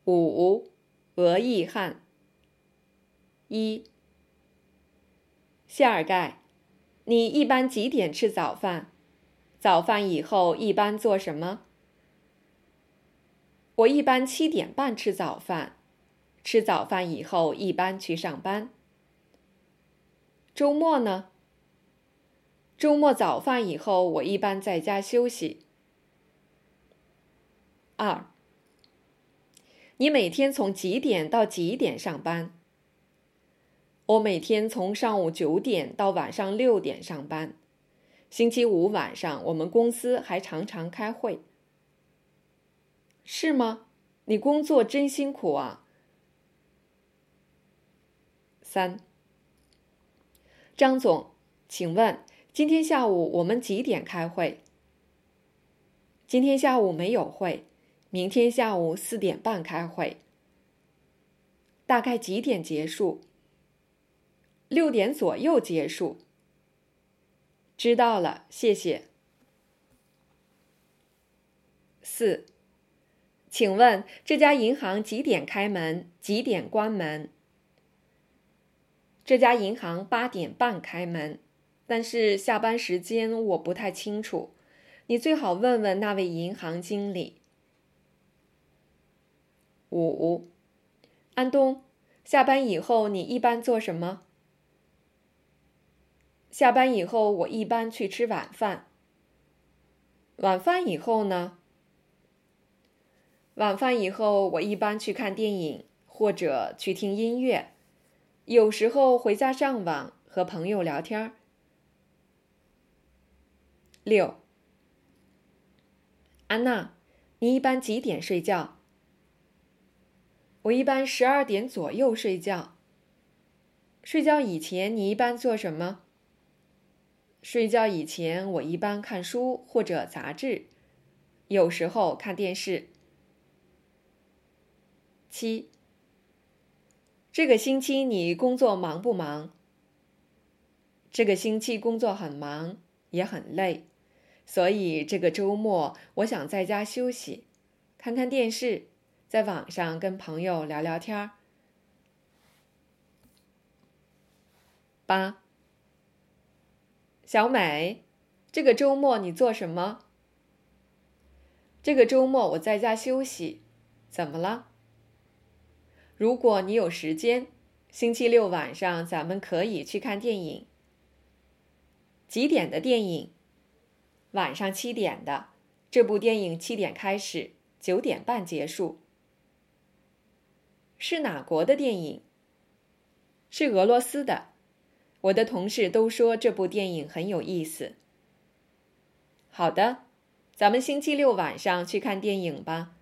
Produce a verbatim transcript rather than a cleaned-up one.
五、额易汗。一、谢尔盖，你一般几点吃早饭？早饭以后一般做什么？我一般七点半吃早饭，吃早饭以后一般去上班。周末呢？周末早饭以后我一般在家休息。二、你每天从几点到几点上班？我每天从上午九点到晚上六点上班。星期五晚上我们公司还常常开会。是吗？你工作真辛苦啊。三、张总，请问今天下午我们几点开会？今天下午没有会，明天下午四点半开会。大概几点结束？六点左右结束。知道了，谢谢。四、请问这家银行几点开门，几点关门？这家银行八点半开门，但是下班时间我不太清楚，你最好问问那位银行经理。五、安东，下班以后你一般做什么？下班以后我一般去吃晚饭。晚饭以后呢？晚饭以后我一般去看电影，或者去听音乐，有时候回家上网和朋友聊天。六、安娜，你一般几点睡觉？我一般十二点左右睡觉。睡觉以前你一般做什么？睡觉以前我一般看书或者杂志，有时候看电视。七、这个星期你工作忙不忙？这个星期工作很忙，也很累，所以这个周末我想在家休息，看看电视，在网上跟朋友聊聊天。八、小美，这个周末你做什么？这个周末我在家休息，怎么了？如果你有时间，星期六晚上咱们可以去看电影。几点的电影？晚上七点的。这部电影七点开始，九点半结束。是哪国的电影？是俄罗斯的。我的同事都说这部电影很有意思。好的，咱们星期六晚上去看电影吧。